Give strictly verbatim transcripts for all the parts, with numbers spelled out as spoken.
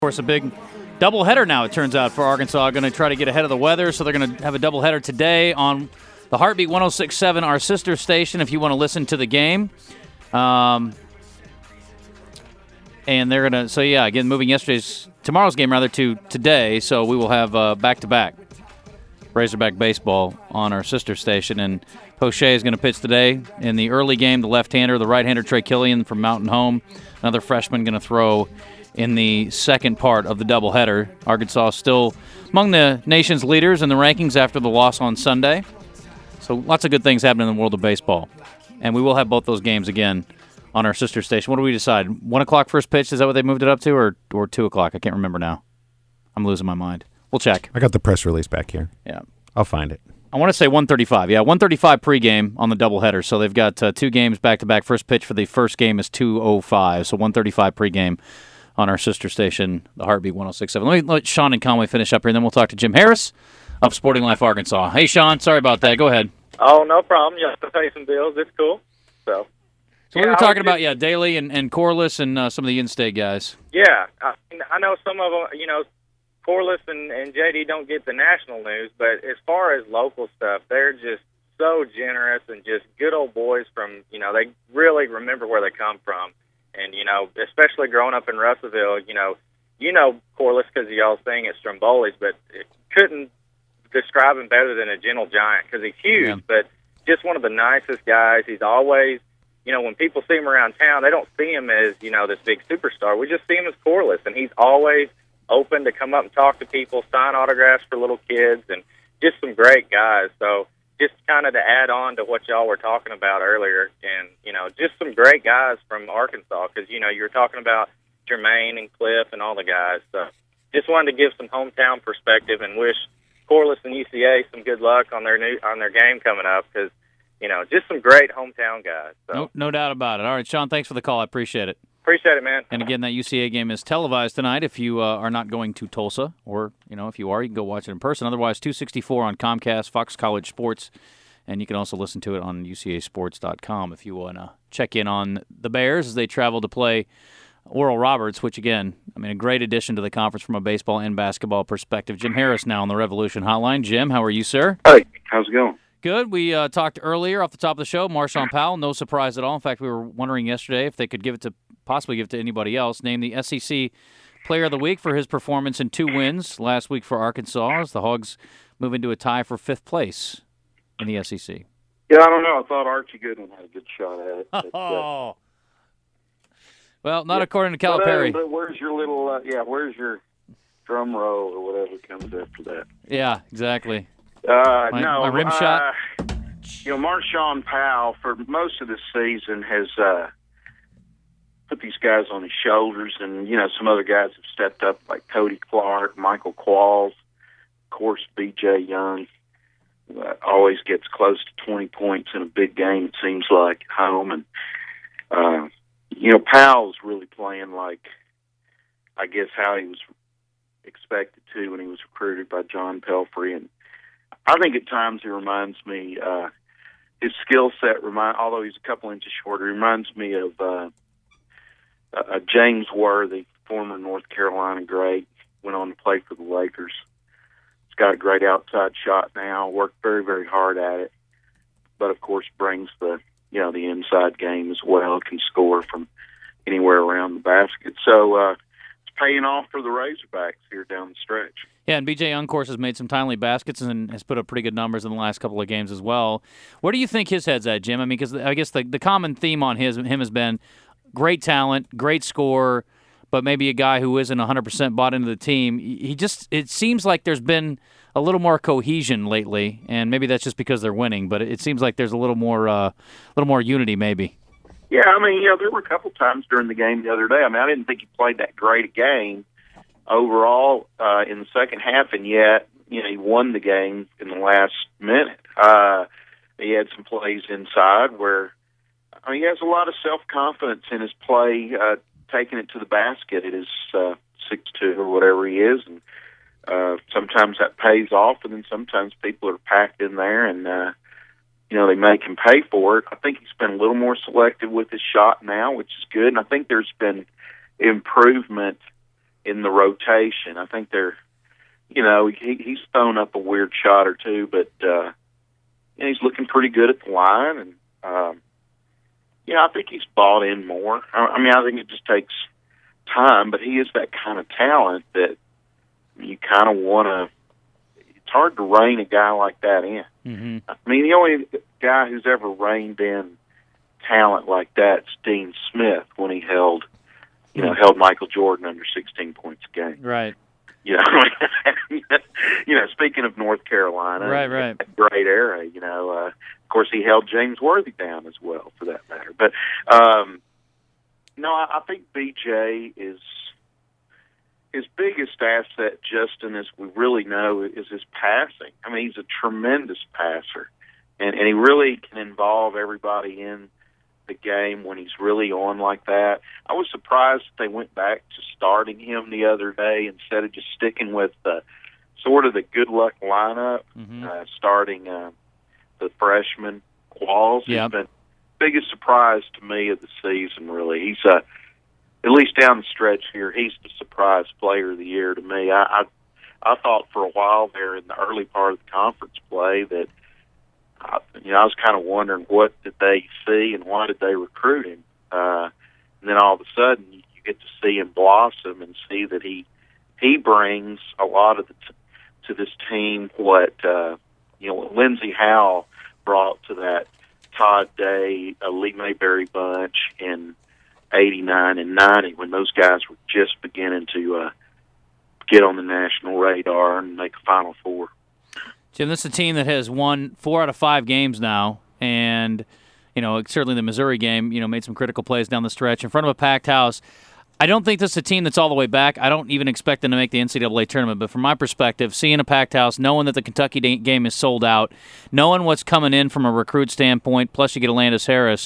Of course, a big doubleheader now, it turns out, for Arkansas. Going to try to get ahead of the weather, so they're going to have a doubleheader today on the Heartbeat one oh six point seven, our sister station, if you want to listen to the game. Um, and they're going to, so yeah, again, moving yesterday's, tomorrow's game rather to today, so we will have uh, back-to-back Razorback baseball on our sister station. And Poche is going to pitch today. In the early game, the left-hander, the right-hander, Trey Killian from Mountain Home, another freshman going to throw in the second part of the doubleheader. Arkansas still among the nation's leaders in the rankings after the loss on Sunday. So lots of good things happening in the world of baseball. And we will have both those games again on our sister station. What do we decide? one o'clock first pitch, is that what they moved it up to, or, or two o'clock? I can't remember now. I'm losing my mind. We'll check. I got the press release back here. Yeah. I'll find it. I want to say one thirty-five. Yeah, one thirty-five pregame on the doubleheader. So they've got uh, two games back-to-back. First pitch for the first game is two oh five, so one thirty-five pregame on our sister station, the Heartbeat one oh six point seven. Let me let Sean and Conway finish up here, and then we'll talk to Jim Harris of Sporting Life Arkansas. Hey, Sean, sorry about that. Go ahead. Oh, no problem. You have to pay some bills. It's cool. So, so yeah, we were talking about, just, yeah, Daly and, and Corliss and uh, some of the in-state guys. Yeah. I, I know some of them, you know, Corliss and, and J D don't get the national news, but as far as local stuff, they're just so generous and just good old boys from, you know, they really remember where they come from. And, you know, especially growing up in Russellville, you know, you know Corliss because of y'all's thing at Stromboli's, but it couldn't describe him better than a gentle giant because he's huge, yeah. But just one of the nicest guys. He's always, you know, when people see him around town, they don't see him as, you know, this big superstar. We just see him as Corliss, and he's always open to come up and talk to people, sign autographs for little kids, and just some great guys. So just kind of to add on to what y'all were talking about earlier, and, you know, just some great guys from Arkansas because, you know, you were talking about Jermaine and Cliff and all the guys. So just wanted to give some hometown perspective and wish Corliss and U C A some good luck on their new on their game coming up because, you know, just some great hometown guys. So. No, no doubt about it. All right, Sean, thanks for the call. I appreciate it. Appreciate it, man. And again, that U C A game is televised tonight if you uh, are not going to Tulsa, or, you know, if you are, you can go watch it in person. Otherwise, two sixty-four on Comcast, Fox College Sports, and you can also listen to it on U C A sports dot com if you want to check in on the Bears as they travel to play Oral Roberts, which, again, I mean, a great addition to the conference from a baseball and basketball perspective. Jim Harris now on the Revolution Hotline. Jim, how are you, sir? Hey, how's it going? Good. We uh, talked earlier off the top of the show, Marshawn Powell, no surprise at all. In fact, we were wondering yesterday if they could give it to, possibly give it to anybody else, named the S E C Player of the Week for his performance in two wins last week for Arkansas as the Hogs move into a tie for fifth place in the S E C. Yeah, I don't know. I thought Archie Goodwin had a good shot at it. But, oh. Uh, well, not yeah. according to Calipari. But, uh, but where's your little, uh, yeah, where's your drum roll or whatever comes after that? Yeah, exactly. Uh, my, no, my rim uh, shot. You know, Marshawn Powell, for most of the season, has uh, put these guys on his shoulders, and, you know, some other guys have stepped up, like Cody Clark, Michael Qualls, of course, B J Young. Uh, always gets close to twenty points in a big game, it seems like, at home. And, uh, you know, Powell's really playing like, I guess, how he was expected to when he was recruited by John Pelfrey. And I think at times he reminds me, uh, his skill set, remind, although he's a couple inches shorter, he reminds me of uh, uh, James Worthy, former North Carolina great, went on to play for the Lakers. He's got a great outside shot now, worked very, very hard at it, but of course brings the, you know, the inside game as well, can score from anywhere around the basket. So uh, it's paying off for the Razorbacks here down the stretch. Yeah, and B J Young, of course, has made some timely baskets and has put up pretty good numbers in the last couple of games as well. Where do you think his head's at, Jim? I mean, because I guess the, the common theme on his him has been great talent, great scorer, but maybe a guy who isn't one hundred percent bought into the team. He just it seems like there's been a little more cohesion lately, and maybe that's just because they're winning, but it seems like there's a little more uh, a little more unity maybe. Yeah, I mean, you know, there were a couple times during the game the other day. I mean, I didn't think he played that great a game overall uh, in the second half, and yet, you know, he won the game in the last minute. Uh, he had some plays inside where, I mean, he has a lot of self-confidence in his play, uh, taking it to the basket at his uh, six two or whatever he is, and uh, sometimes that pays off, and then sometimes people are packed in there, and, uh, you know, they make him pay for it. I think he's been a little more selective with his shot now, which is good, and I think there's been improvement in the rotation. I think they're, you know, he, he's thrown up a weird shot or two, but uh, you know, he's looking pretty good at the line. And, um, yeah, I think he's bought in more. I, I mean, I think it just takes time, but he is that kind of talent that you kind of want to – it's hard to rein a guy like that in. Mm-hmm. I mean, the only guy who's ever reined in talent like that's Dean Smith when he held, you know, held Michael Jordan under sixteen points a game. Right. You know, you know. Speaking of North Carolina, right, right, that great era. You know, uh, of course, he held James Worthy down as well, for that matter. But um, no, I, I think B J is his biggest asset, Justin, as we really know, is his passing. I mean, he's a tremendous passer, and and he really can involve everybody in the game when he's really on like that. I was surprised that they went back to starting him the other day instead of just sticking with the sort of the good luck lineup, mm-hmm. uh, starting uh, the freshman Qualls. Yep. He's been biggest surprise to me of the season, really. He's uh, at least down the stretch here, he's the surprise player of the year to me. I, I I thought for a while there in the early part of the conference play that I, you know, I was kind of wondering what did they see and why did they recruit him. Uh, and then all of a sudden, you, you get to see him blossom and see that he he brings a lot of the t- to this team what uh, you know what Lindsey Howell brought to that Todd Day, uh, Lee Mayberry bunch in eighty-nine and ninety when those guys were just beginning to uh, get on the national radar and make a Final Four. Jim, this is a team that has won four out of five games now, and you know certainly the Missouri game, you know, made some critical plays down the stretch in front of a packed house. I don't think this is a team that's all the way back. I don't even expect them to make the N C double A tournament, but from my perspective, seeing a packed house, knowing that the Kentucky game is sold out, knowing what's coming in from a recruit standpoint, plus you get Alandis Harris,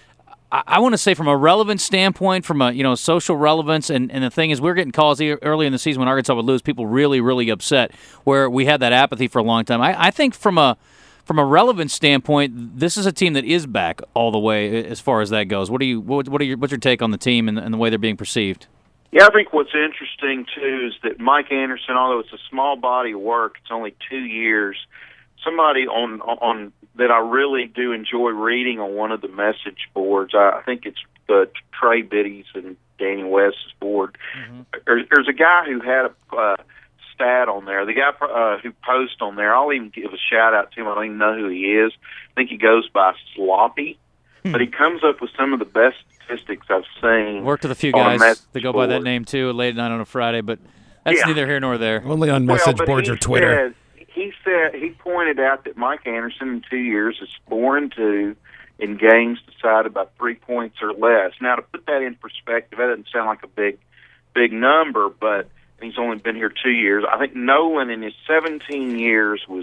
I, I want to say from a relevance standpoint, from a you know social relevance, and, and the thing is we're getting calls early in the season when Arkansas would lose, people really, really upset, where we had that apathy for a long time. I, I think from a From a relevance standpoint, this is a team that is back all the way as far as that goes. What are you? What, what are your? What's your take on the team and, and the way they're being perceived? Yeah, I think what's interesting too is that Mike Anderson, although it's a small body of work, it's only two years. Somebody on on that I really do enjoy reading on one of the message boards. I, I think it's the Trey Biddy's and Danny West's board. Mm-hmm. There, there's a guy who had a. Uh, stat on there. The guy uh, who posts on there, I'll even give a shout out to him. I don't even know who he is. I think he goes by Sloppy, hmm. but he comes up with some of the best statistics I've seen. Worked with a few guys that go by that name too, late at night on a Friday, but that's yeah. neither here nor there. Only on message well, boards or Twitter. Said, he said he pointed out that Mike Anderson in two years is four and two in games decided by three points or less. Now, to put that in perspective, that doesn't sound like a big, big number, but he's only been here two years. I think Nolan in his seventeen years was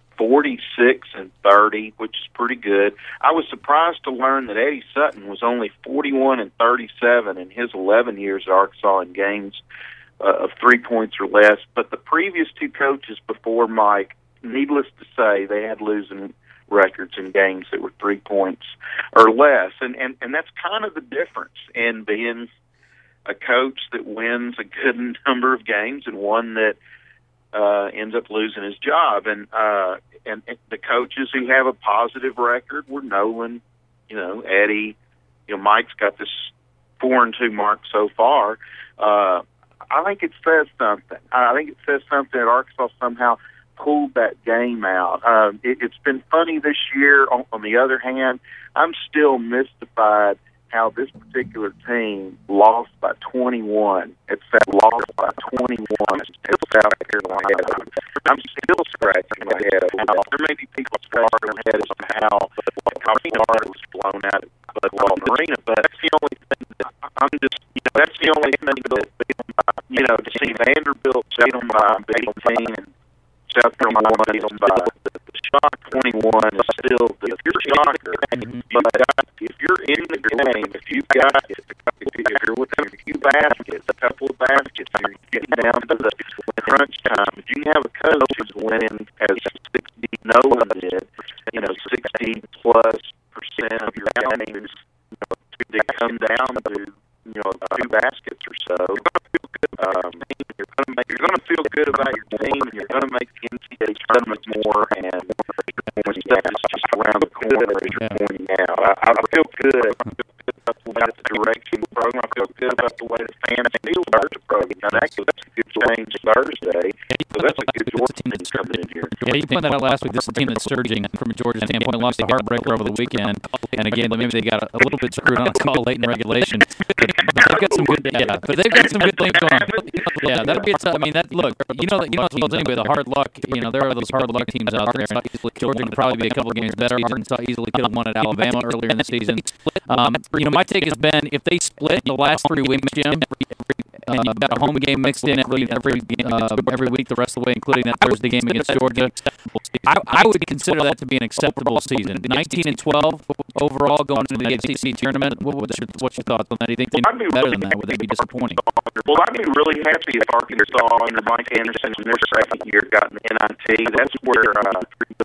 forty-six and thirty, which is pretty good. I was surprised to learn that Eddie Sutton was only forty-one and thirty-seven in his eleven years at Arkansas in games uh, of three points or less. But the previous two coaches before Mike, needless to say, they had losing records in games that were three points or less. And, and, and that's kind of the difference in being a coach that wins a good number of games and one that uh, ends up losing his job. And, uh, and and the coaches who have a positive record were Nolan, you know, Eddie. You know, Mike's got this four and two mark so far. Uh, I think it says something. I think it says something that Arkansas somehow pulled that game out. Um, it, it's been funny this year. On, on the other hand, I'm still mystified how this particular team lost by twenty-one. It's that loss by twenty-one at South Carolina. I'm still scratching my head. There may be people scratching their head as to how the car was blown out at Budwell Marina, but that's the only thing that I'm just, you know, that's the only thing that, you know, to see Vanderbilt beat them by eighteen and South Carolina beat them by the shot twenty-one is still the shocker. Mm-hmm. But if you're in the game, if you've got, if you're within a few baskets, a couple of baskets, you're getting down to the crunch time. If you have a coach who's winning as sixty, Nolan did, you know, sixty plus percent of your games, you know, they come down to, you know, two baskets or so. Um, that could, that's a good change Thursday. So that's a good Georgia team that's coming in here. Yeah, you pointed that out last week. This is a team that's surging from a Georgia standpoint. Lost a heartbreaker over the weekend, and again, maybe they got a, a little bit screwed on a call late in regulation. But, but they've got some good, yeah. But they've got some good things going on. Yeah, that'll be a tough. I mean, that look, you know, you know as well as anybody, the hard luck. You know, there are those hard luck teams out there. And Georgia could probably be a couple games better. Arkansas easily could have won at Alabama earlier in the season. Um, you know, my take has been if they split the last three weeks, Jim, and you've got a home game mixed in every every uh, every week the rest of the way, including that Thursday game against Georgia, I, I would consider that to be an acceptable season. nineteen and twelve overall going into the A C C tournament. What, what's, your, what's your thoughts on that? Do you think they do better than that? Would they be disappointing? Well, I'd be really happy if Arkansas under Mike Anderson in their second year got an N I T. That's where uh,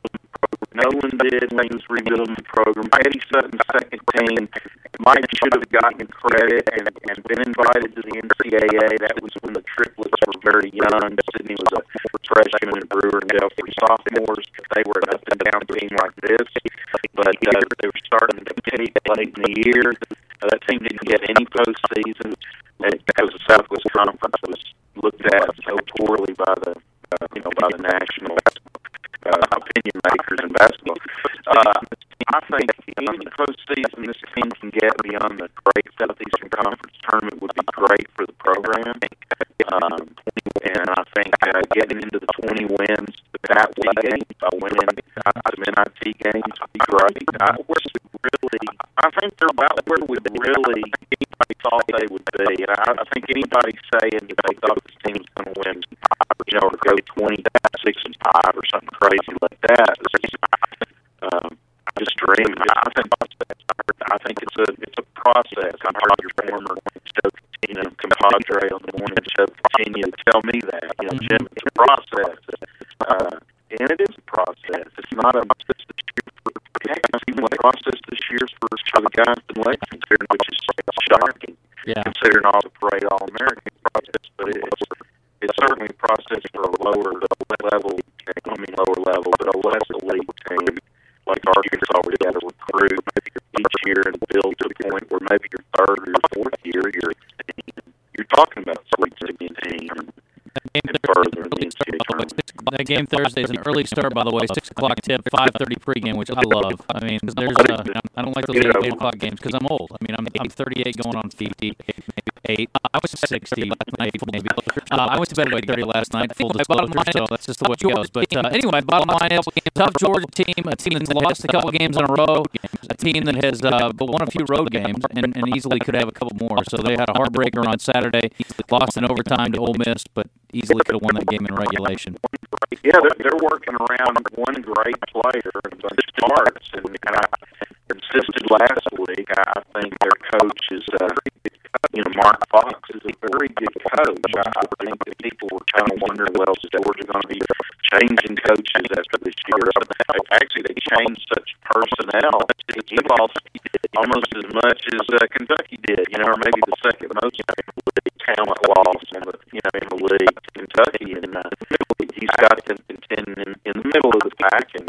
Nolan did when he was rebuilding the program. Eddie Sutton's second team. Mike should have gotten credit and, and been invited to the N C double A. That was when the triplets were very young. Sydney was a freshman and Brewer and Dell were sophomores. They were an up-and-down team like this. But uh, they were starting to peak late in the year. Uh, that team didn't get any postseason. Because the Southwest Conference was looked at so poorly by the, uh, you know, by the national uh, opinion makers in basketball. Uh, I think any postseason this team can get beyond the great Southeastern Conference tournament would be great for the program. Um, and I think uh, getting into the twenty wins that way by winning some N I T games would be great. I, really, I think they're about where we really thought they would be. And I, I think anybody saying that they thought this team was going to win, you know, or go twenty-six and five or something crazy like that, is um, just dreaming. I think I think it's a it's a process. I heard your former you know, compadre on the morning show continue to tell me that. You know, Jim, it's a process, uh, and it is a process. It's not a heck, even the process this year for for the guys in Lexington, which is shocking. Yeah. Considering all the parade All-American process, but it's it's certainly a process for a lower level, I mean lower level, but a less elite team like Arkansas, where you got to recruit each year and build to the point where maybe your third or your fourth year, you're you're talking about Sweet sixteen and, and further in the N C double A tournament. That game Thursday is an early start, by the way, six o'clock tip, five thirty pregame, which I love. I mean, there's uh, I don't like those eight, eight o'clock games because I'm old. I mean, I'm I'm thirty-eight going on fifty, maybe eight. I was sixty, maybe. Uh, I went to bed at eight thirty last night, full disclosure, so that's just the way it goes. But uh, anyway, bottom line is, tough Georgia team, a team that's lost a couple games in a row, a team that has uh, won a few road games and, and easily could have a couple more. So they had a heartbreaker on Saturday, lost in overtime to Ole Miss, but easily could have won that game in regulation. Yeah, they're, they're working around one great player, but it starts, and I insisted last week, I think their coach is, uh, you know, Mark Fox is a very good coach. I think that people were kind of wondering, well, is Georgia going to be changing coaches after this year? Actually, they changed such personnel. He lost almost as much as uh, Kentucky did, you know, or maybe the second most talent loss in the, you know, in the league, Kentucky, and uh, he's got them contending in, in the middle of the pack. And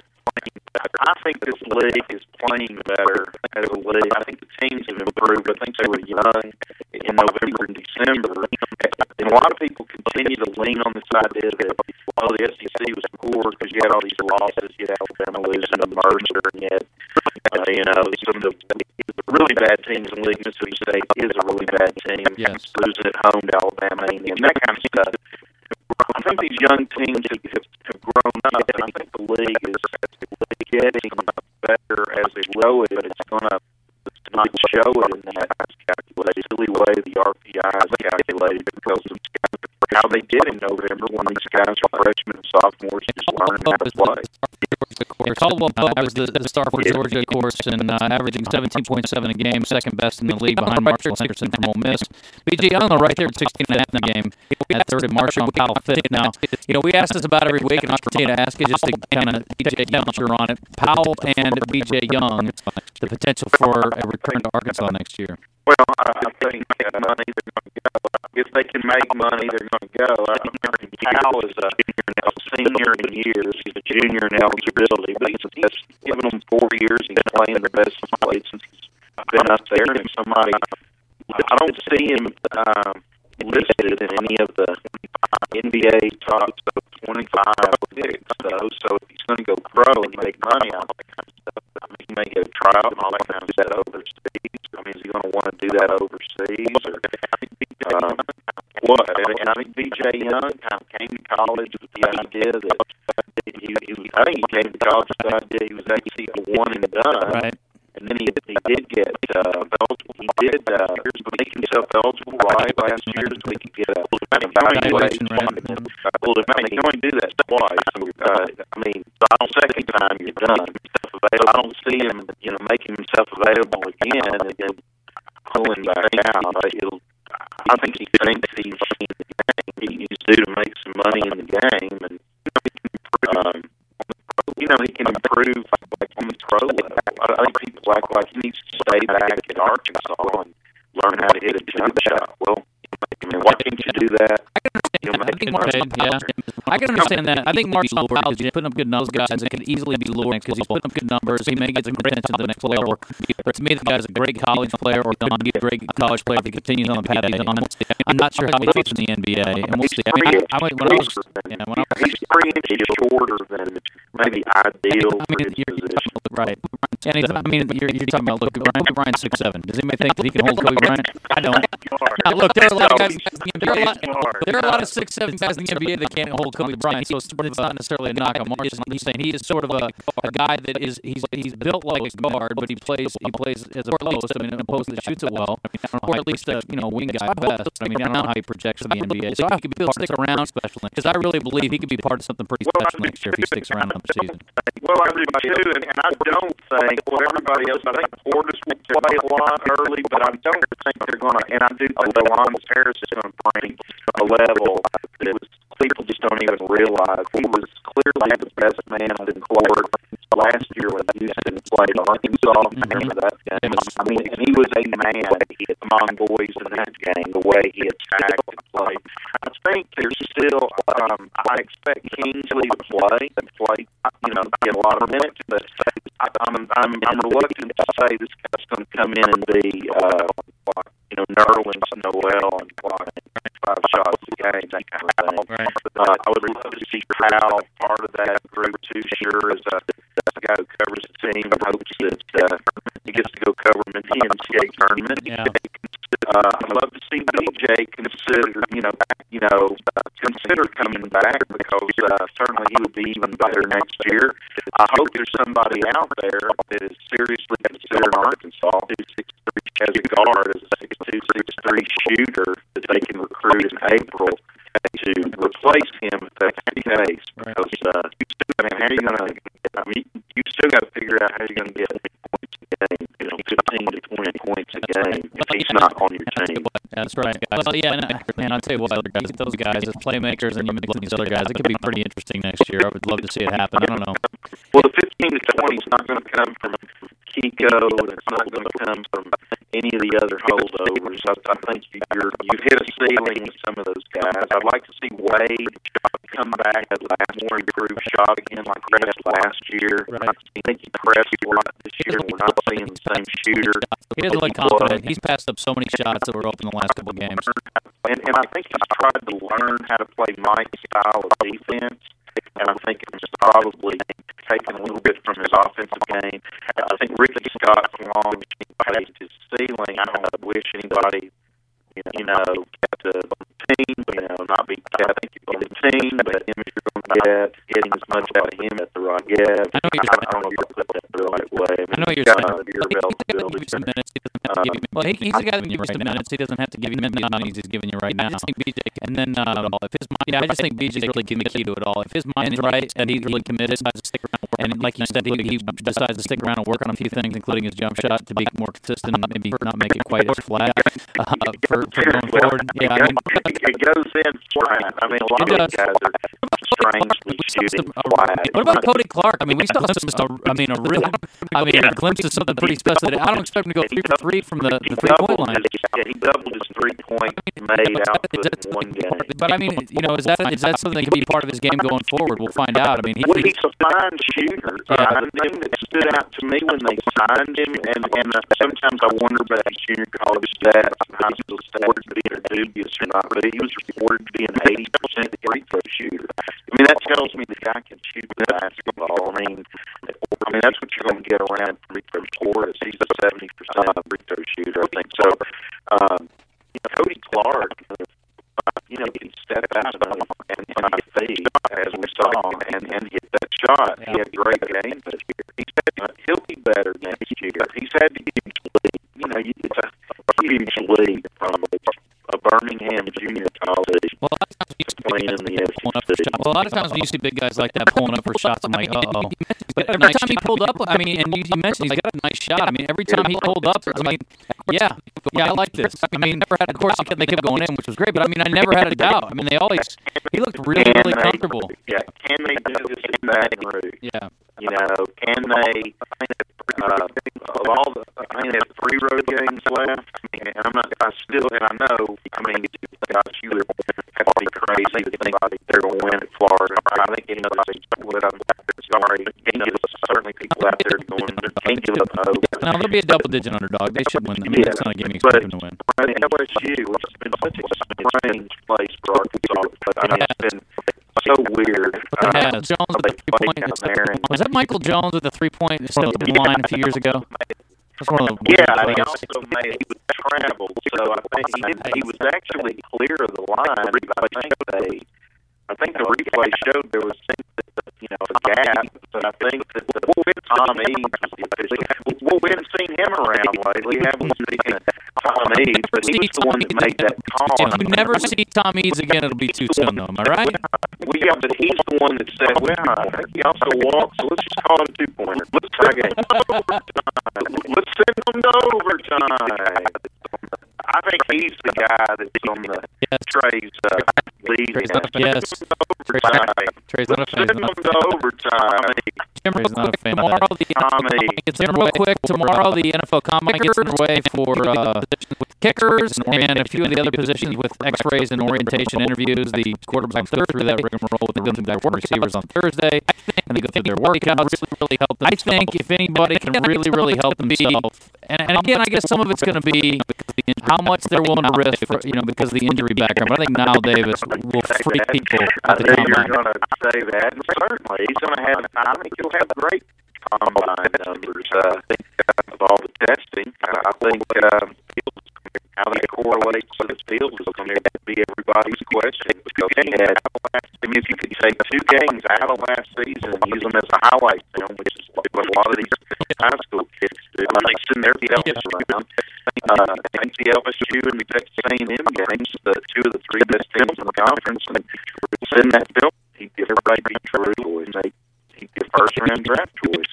I think this league is playing better as a league. I think the teams have improved. I think they were young in November and December. And a lot of people continue to lean on this idea that, oh, the S E C was poor because you had all these losses. You had Alabama losing to Mercer, and yet, uh, you know, some of the really bad teams in the league. Mississippi State is a really bad team. Yes. Losing at home to Alabama and that kind of stuff. I think these young teams have, have grown up, and I think the league is getting better as they grow it, but it's going to not show it in that calculated silly way the R P I is calculated because of how they did in November when these guys were freshmen and sophomores just learning how to play. Caldwell Pope was the, the star for Georgia, of course, and uh, averaging seventeen point seven a game, second best in the league behind Marshall Henderson from Ole Miss. B J Young, right there at sixteen and a half in the game. At third, and Marshawn Powell fifth. Now, you know, we ask this about every week, and I'll continue to ask it just to kind of B J Young on it. Powell and B J Young, the potential for a return to Arkansas next year. Well, I think uh, money they're going to go. If they can make money, they're going to go. I think Powell is a, a senior in years. He's a junior in eligibility, but he's, he's given them four years. He's playing the best he's played since he's been up there. And somebody, I don't see him um, listed in any of the N B A top twenty-five picks, though. So if he's going to go pro and make money out of that kind of stuff, I mean, he may go tryout and all that kind of stuff overseas. I mean, is he going to want to do that overseas? Or, um, what? And I think B J Young kind of came to college with the idea that he, he was, I think he came to college with the idea he was actually a one and done. Right. And then he, he did get uh, eligible. He did uh, make himself eligible right last year so he could get a evaluation. Right. Well, I mean, you can only do that twice. Uh, I mean, the second time you're done. I don't see him, you know, making himself available again and then pulling back out. It'll, I think he thinks he's, he's due to make some money in the game, and um, you know, he can improve like on the pro level. I think people act like he needs to stay back at Arkansas and learn how to hit a jump shot. Well, I mean, why can't you do that? You know, I think Mark, yeah, I can understand that. I think Mark's lured because he's putting up good numbers, guys, and could easily be lured because he's putting up good numbers. He may get some attention to the next level. But to me, the guy's a great college player, or going to be a great college player if he continues on the path he's on. I'm not sure how he fits in the N B A, and we'll see. I mean, I, I went when I was, yeah, when I was, he's three inches shorter than maybe ideal I mean, for his you're, position. Right. And he's, I mean, you're, you're talking about Kobe Bryant. Kobe Bryant's six seven. Does anybody think that he can hold Kobe Bryant? I don't. Now, look, there are a lot of guys. There are a lot, there are a lot of six seven guys in the N B A that can't hold Kobe Bryant. So it's, it's not necessarily a knock on Mark. He's saying he is sort of a, a guy that is he's he's built like a guard, but he plays he plays as a post. I mean, a post that shoots it well, or at least a you know wing guy at best. I mean, I don't know how he projects in the N B A. So I think he'll stick around, especially because I really believe he could be part of something pretty special next year if he sticks around in the season. Well, I do too, and, and I don't think, well, everybody else, I think Portis will play a lot early, but I don't think they're going to, and I do think Delon Harris is going to bring a level that was, people just don't even realize. He was clearly the best man on the court last year when Houston played Arkansas. Remember that game? I mean, and he was a man among boys in that game, the way he attacked and played. I think there's still, um, I expect Kingsley to play, and play, you know, get a lot of minutes, but I, I'm, I'm, I'm reluctant to say this guy's going to come in and be, uh, you know, Nerlens Noel and five shots a game, that kind of thing. Right. Uh, I would love to see Powell part of that group too. Sure, as a, as a guy who covers the team, hopes that uh, he gets to go cover him in the N C A A tournament. Yeah. Uh, I'd love to see B J consider, you know, you know, uh, consider coming back because uh, certainly he would be even better next year. I hope there's somebody out there that is seriously considering Arkansas as a guard, as a six two, six three shooter that they can recruit in April to replace him if that's the case. Because uh, I mean, how are you going to? I mean, you still got to figure out how you're going to get points a game, you know, fifteen to twenty points a game if he's not on your team. That's right. Well, yeah, and, man, I'll tell you what, other guys, those guys as playmakers and even these other guys, it could be pretty interesting next year. I would love to see it happen. I don't know. Well, the fifteen to twenty is not going to come from Kiko, and it's not going to come from any of the other holdovers. I, I think you're, you've hit a ceiling with some of those guys. I'd like to see Wade come back at last more improved shot again like he had last year. Right. I think he pressed a lot this year. We're not seeing the same shooter. He doesn't look confident. He's passed up so many shots that were open the last couple of games. And, and I think he's tried to learn how to play Mike's style of defense. And I think it's probably taken a little bit from his offensive game. I think Ricky Scott's long raised his ceiling. I don't wish anybody, you know, kept the team, you know, not be kept on the team, but him if you're going to get getting as much out of him at the right get. I know I, I don't know if you're put that the right way. I, mean, I know you're saying. He's the guy that gives you some minutes. He doesn't have to give you. Well, he, he's the guy that gives you some minutes. He doesn't have to give you the minutes he's giving you right now. I just think B J, and then uh, if his mind, yeah, I just think B J's really the key to it all. If his mind's right and he's really committed, decides to stick around, and like you said, he, he decides to stick around and work on a few things, including his jump shot, to be more consistent and maybe not make it quite as flat uh, for, for going forward. Yeah, I mean, it goes in flat. I mean, a lot of these guys are strangely shooting flat. What about Cody Clark? I mean, we still have some. I mean, a real. I mean, a glimpse of something pretty special. I don't expect him to go three for three from the, the three point line. Yeah, he doubled his three point made output in one game. But I mean, you know, is that is that something that can be part of his game going forward? We'll find out. I mean, he, well, he's a fine shooter. Yeah. Uh, the thing that stood out to me when they signed him, and and uh, sometimes I wonder about his junior college stats, how he was reported to be dubious or not, but he was reported to be an eighty percent free throw shooter. I mean, that tells me the guy can shoot basketball. I mean, I mean that's what you're going to get around free throw scorers. He's a seventy percent free throw shooter, I think. So, um, you know, Cody Clark, uh, you know, can step out and, and, and get feed, as we saw, and, and hit that shot. Yeah. He had a great game this year. He's had, uh, he'll be better next year. He's had to get lead. You know, it's a huge lead from a Birmingham junior college well, a lot of times when you see playing in the S E C. Well, a lot of times when you see big guys like that pulling up for shots, I'm like, uh-oh. But every time he pulled up, I mean, and you, you mentioned he's got a nice shot. I mean, every time he pulled up, I mean, yeah, yeah, I like this. I mean, never had. Of course, they kept going in, which was great. But I mean, I never had a doubt. I mean, they always. He looked really, Can really they- comfortable. Yeah, can they do this in Baton Rouge? Yeah. You know, can they, uh, of all the, I mean, they have three road games left, and I'm not, I still, and I know, I mean, gosh, you would have to be crazy to think they're going to win at Florida. I think anybody would have, sorry, can't give us, certainly people out there going, can't give up hope. No, they'll be a double-digit underdog. They should win. I mean, Yeah, it's not giving me but- expect them to win. Right, L S U, which has been such a strange place for Arkansas, but I mean, it's been so weird. Uh, Yeah, Jones with the they play three-point. down there, and Was that Michael Jones with the three-point stepped in the line a few years ago? That's one of the yeah, weird and he plays. also made he was traveled, so I think he did, he was actually clear of the line. I think they, I think the replay showed there was, you know, a gap, but I think that the Tom Eads was the official. Well, we haven't seen him around lately. We haven't seen Tom Eads, but he was the one that made that call. If you never see Tom Eads again, it'll be too soon, though. Am I right? Well, yeah, but he's the one that said, well, I think he also walks, so let's just call him two-pointer. Let's try again. Let's send him to overtime. I think he's the guy that's on the Yes. Trey's uh, lead. Trey's not a fan. Yes. Overtime. Trey's not a fan. Send him to overtime. Jim, real Trey's not a quick, fan of tomorrow the N F L Tommy. Combine gets underway. Quick, tomorrow the N F L Combine gets underway for uh, kickers and a few of the other positions with X-rays and orientation interviews. The quarterbacks go through that rigmarole with the back receivers on Thursday, and they go through their workouts. Really help them. I think if anybody can really, really help themselves, and, and again, I guess some of it's going to be how much they're willing to risk, for, you know, because of the injury background. But I think Niall Davis will freak people I at the knew you were Combine. going to say that. And certainly, he's going to have, I think he'll have great combine numbers uh, of all the testing. I think uh, how that correlates with his field is going to be everybody's question. Because he had, I mean, if you could take two games out of last season and use them as a highlight film, which is what a lot of these high school kids do, I think send their Elvis around. Uh, I think the L S U and the Texas A and M games, the two of the three best teams in the conference, and send that film. He'd give everybody be true, and they he'd be first round draft choice.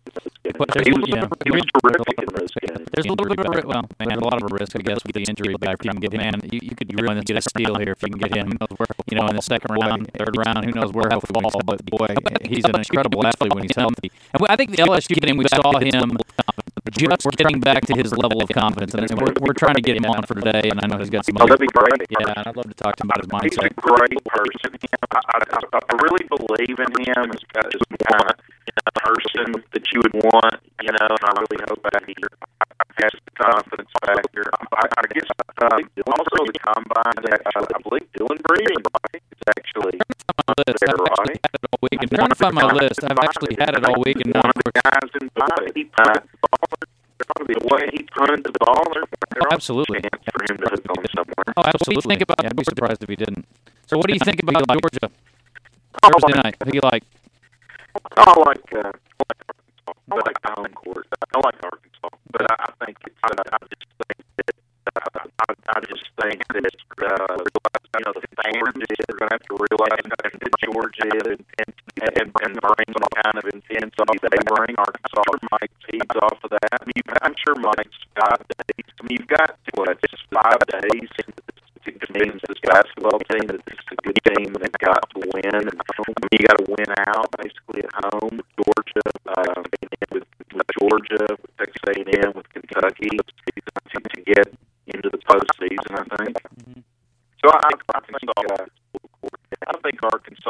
But He was, yeah, he was terrific in those games. There's a little bit of a, well, man, a lot of a risk, I guess, with the injury back. If you can get him, man, you, you could really get a steal here if you can get him. You know, in the second round, third round, who knows where he'll fall. But boy, he's an incredible athlete when he's healthy. And I think the L S U game, we saw him just getting back to his level of confidence, and we're, we're trying to get him on for today. And I know he's got some. Oh, other, that'd be great. yeah, and I'd love to talk to him about his He's a mindset. great person. I, I, I really believe in him as as the kind of person that you would want, you know, and I really hope that he has the confidence factor. I, I guess uh, also the combine, that, uh, I believe Dylan Breeding is actually there, right? I'm trying to find my list. I've actually had it all week, and now One of the guys in the he punted the ball. The way he punted the ball, there's Oh, absolutely. a chance for him to hook on somewhere. Oh, absolutely. What do you think about? Yeah, I'd be surprised if he didn't. So, what do you think about Georgia I Thursday like, night? Who do you like? I like, uh, I like Arkansas, but I home court. I like Arkansas, but I, I think it's. Uh, I just think that. Uh, I, I just think that uh, you know the fans are going to have to realize that Georgia and and, and, and bring some kind of intensity they bring. Arkansas might feeds off of that. I mean, I'm sure Mike's got days. I mean, you've got what just five days to teams, this basketball team, that this is a good team and they've got to win. And, I mean, you got to win out basically at home with Georgia, um, with, with Georgia, with Texas A and M, with Kentucky to, to get into the postseason, I think. Mm-hmm. So I, I think uh, I think Arkansas